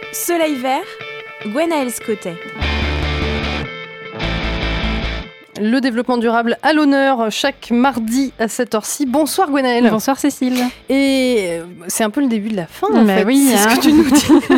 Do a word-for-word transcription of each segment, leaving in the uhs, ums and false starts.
Soleil vert, Gwenaëlle Scottet. Le développement durable à l'honneur chaque mardi à cette heure-ci. Bonsoir Gwenaëlle. Bonsoir Cécile. Et c'est un peu le début de la fin en bah fait. Oui, c'est hein. ce que tu nous dis.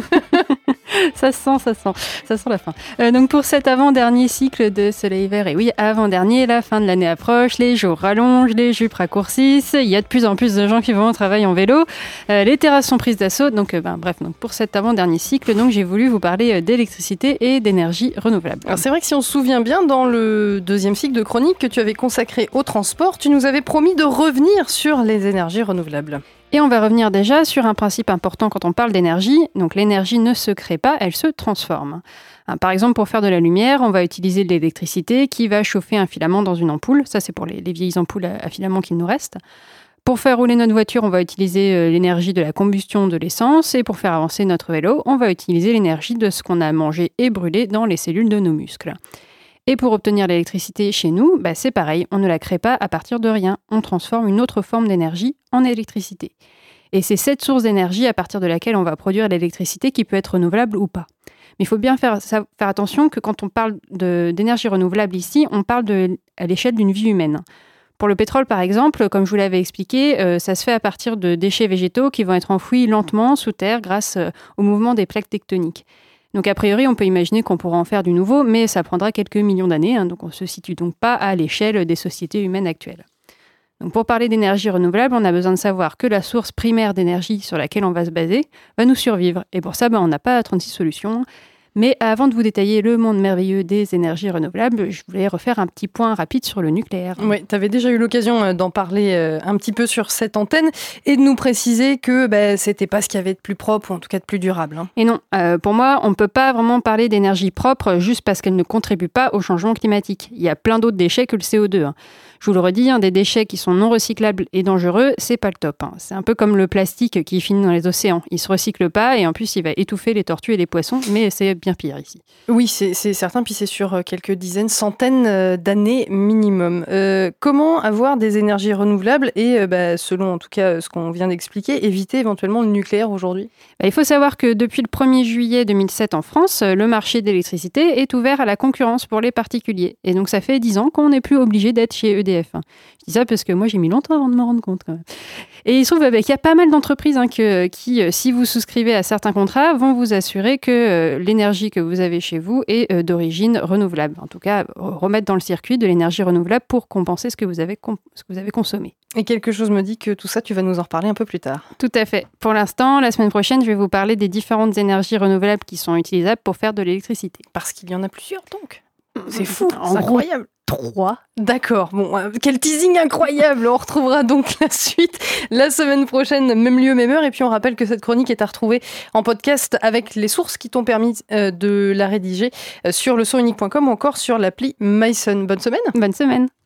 Ça sent, ça sent, ça sent la fin. Euh, donc pour cet avant-dernier cycle de Soleil vert, et oui, avant-dernier, la fin de l'année approche, les jours rallongent, les jupes raccourcissent, il y a de plus en plus de gens qui vont au travail en vélo, euh, les terrasses sont prises d'assaut, donc euh, ben, bref, donc pour cet avant-dernier cycle, donc j'ai voulu vous parler euh, d'électricité et d'énergie renouvelable. Alors c'est vrai que si on se souvient bien, dans le deuxième cycle de chronique que tu avais consacré au transport, tu nous avais promis de revenir sur les énergies renouvelables. Et on va revenir déjà sur un principe important quand on parle d'énergie. Donc l'énergie ne se crée pas, elle se transforme. Par exemple, pour faire de la lumière, on va utiliser de l'électricité qui va chauffer un filament dans une ampoule. Ça, c'est pour les, les vieilles ampoules à, à filament qu'il nous reste. Pour faire rouler notre voiture, on va utiliser euh, l'énergie de la combustion de l'essence. Et pour faire avancer notre vélo, on va utiliser l'énergie de ce qu'on a mangé et brûlé dans les cellules de nos muscles. Et pour obtenir l'électricité chez nous, bah c'est pareil, on ne la crée pas à partir de rien. On transforme une autre forme d'énergie en électricité. Et c'est cette source d'énergie à partir de laquelle on va produire l'électricité qui peut être renouvelable ou pas. Mais il faut bien faire, faire attention que quand on parle de, d'énergie renouvelable ici, on parle de, à l'échelle d'une vie humaine. Pour le pétrole, par exemple, comme je vous l'avais expliqué, euh, ça se fait à partir de déchets végétaux qui vont être enfouis lentement sous terre grâce euh, au mouvement des plaques tectoniques. Donc a priori, on peut imaginer qu'on pourra en faire du nouveau, mais ça prendra quelques millions d'années, hein, donc on ne se situe donc pas à l'échelle des sociétés humaines actuelles. Donc pour parler d'énergie renouvelable, on a besoin de savoir que la source primaire d'énergie sur laquelle on va se baser va nous survivre. Et pour ça, ben, on n'a pas trente-six solutions. Mais avant de vous détailler le monde merveilleux des énergies renouvelables, je voulais refaire un petit point rapide sur le nucléaire. Oui, tu avais déjà eu l'occasion d'en parler un petit peu sur cette antenne et de nous préciser que bah, c'était pas ce qu'il y avait de plus propre ou en tout cas de plus durable. Hein. Et non, euh, pour moi, on ne peut pas vraiment parler d'énergie propre juste parce qu'elle ne contribue pas au changement climatique. Il y a plein d'autres déchets que le C O deux. Hein. Je vous le redis, hein, des déchets qui sont non recyclables et dangereux, c'est pas le top. Hein. C'est un peu comme le plastique qui finit dans les océans. Il se recycle pas et en plus, il va étouffer les tortues et les poissons, mais c'est bien pire ici. Oui, c'est, c'est certain, puis c'est sur quelques dizaines, centaines d'années minimum. Euh, comment avoir des énergies renouvelables et, euh, bah, selon en tout cas ce qu'on vient d'expliquer, éviter éventuellement le nucléaire aujourd'hui ? Bah, il faut savoir que depuis le premier juillet deux mille sept en France, le marché d'électricité est ouvert à la concurrence pour les particuliers. Et donc ça fait dix ans qu'on n'est plus obligé d'être chez E D F. Hein. Je dis ça parce que moi j'ai mis longtemps avant de me rendre compte quand même. Et il se trouve bah, qu'il y a pas mal d'entreprises hein, que, qui, si vous souscrivez à certains contrats, vont vous assurer que euh, l'énergie que vous avez chez vous est euh, d'origine renouvelable. En tout cas, remettre dans le circuit de l'énergie renouvelable pour compenser ce que vous avez, com- ce que vous avez consommé. Et quelque chose me dit que tout ça, tu vas nous en reparler un peu plus tard. Tout à fait. Pour l'instant, la semaine prochaine, je vais vous parler des différentes énergies renouvelables qui sont utilisables pour faire de l'électricité. Parce qu'il y en a plusieurs donc. C'est fou, en c'est gros, incroyable. Trois. D'accord, bon, euh, quel teasing incroyable. On retrouvera donc la suite la semaine prochaine, même lieu, même heure. Et puis on rappelle que cette chronique est à retrouver en podcast avec les sources qui t'ont permis euh, de la rédiger euh, sur le son unique point com ou encore sur l'appli MySun. Bonne semaine. Bonne semaine.